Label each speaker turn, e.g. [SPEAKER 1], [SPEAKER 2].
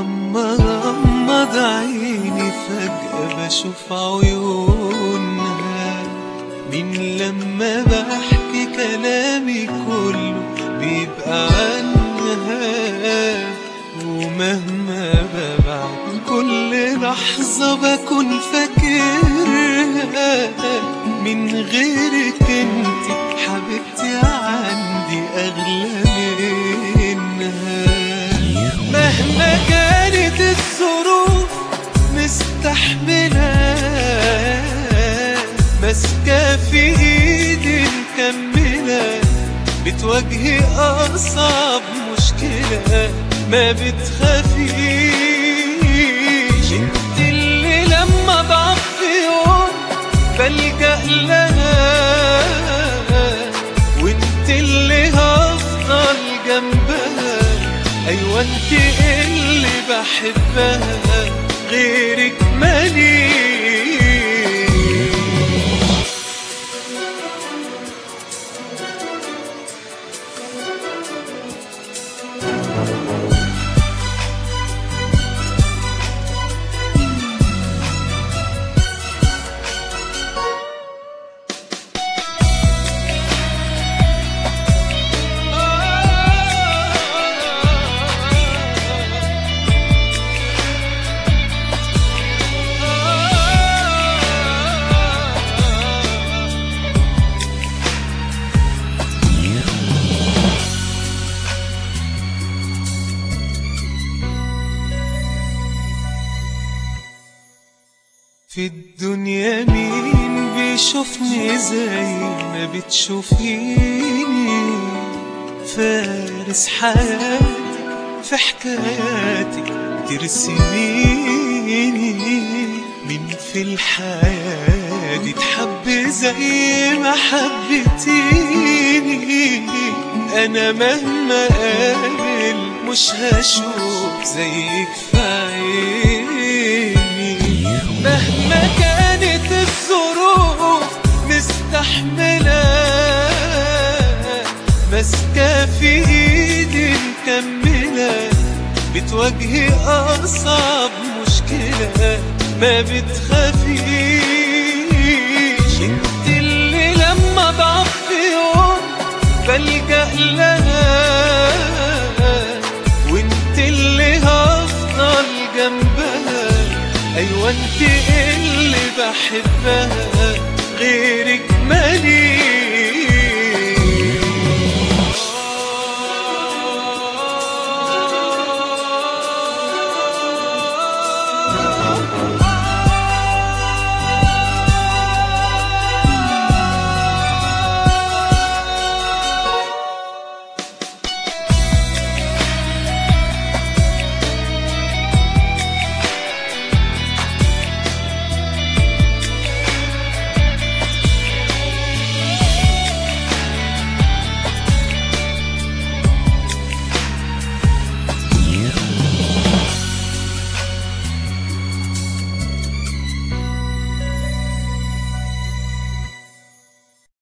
[SPEAKER 1] ولما غمض عيني فجأة بشوف عيونها. من لما بحكي كلامي كله بيبقى عنها، ومهما ببعد كل لحظة بكون فاكرها. من غيرك انتي حبيبتي عندي أغلى منها. مهما كانت الظروف مستحملة، ماسكة في ايدي مكملة، بتواجهي أصعب مشكلة ما بتخافيش. انت اللي لما ضعف في يوم بلجأ لها، وانت اللي هفضل جنبها. ايوه انت اللي بحبها، غيرك ماليش. في الدنيا مين بيشوفني زي ما بتشوفيني؟ فارس حياتك في حكاياتك ترسميني. مين في الحياة دي تحب زي ما حبتيني؟ أنا مهما قابل مش هشوف زيك في عيني. مهما كانت الظروف مستحملة، ماسكة في ايدي مكملة، بتواجهي أصعب مشكلة ما بتخافيش. انت اللي لما ضعف في يوم بلجأ لها، وانت اللي هفضل جنبها. ايوه انت اللي بحبها، غيرك ماليش.